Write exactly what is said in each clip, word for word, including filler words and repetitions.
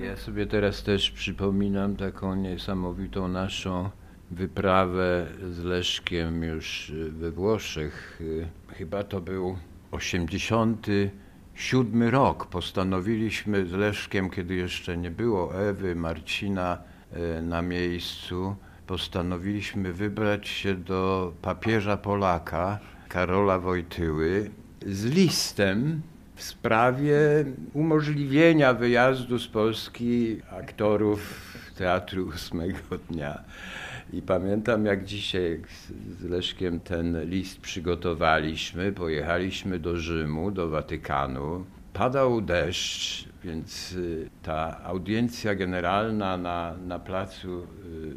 Ja sobie teraz też przypominam taką niesamowitą naszą wyprawę z Leszkiem już we Włoszech. Chyba to był osiemdziesiąty siódmy rok. Postanowiliśmy z Leszkiem, kiedy jeszcze nie było Ewy, Marcina na miejscu, postanowiliśmy wybrać się do papieża Polaka, Karola Wojtyły, z listem w sprawie umożliwienia wyjazdu z Polski aktorów Teatru Ósmego Dnia. I pamiętam jak dzisiaj jak z Leszkiem ten list przygotowaliśmy, pojechaliśmy do Rzymu, do Watykanu. Padał deszcz, więc ta audiencja generalna na, na placu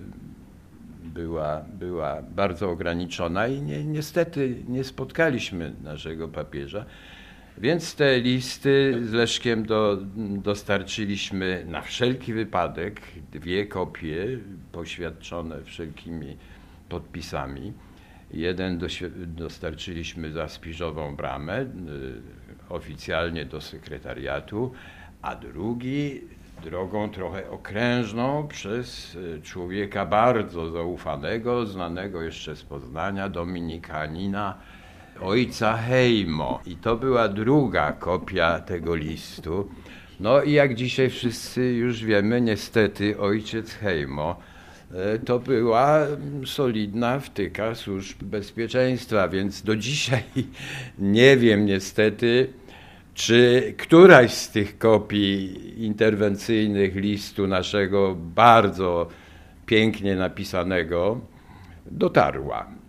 była, była bardzo ograniczona i ni- niestety nie spotkaliśmy naszego papieża. Więc te listy z Leszkiem do, dostarczyliśmy na wszelki wypadek, dwie kopie poświadczone wszelkimi podpisami. Jeden dostarczyliśmy za Spiżową Bramę, y, oficjalnie do sekretariatu, a drugi drogą trochę okrężną przez człowieka bardzo zaufanego, znanego jeszcze z Poznania, dominikanina, ojca Hejmo. I to była druga kopia tego listu. No i jak dzisiaj wszyscy już wiemy, niestety ojciec Hejmo to była solidna wtyka służb bezpieczeństwa, więc do dzisiaj nie wiem niestety, czy któraś z tych kopii interwencyjnych listu naszego bardzo pięknie napisanego dotarła.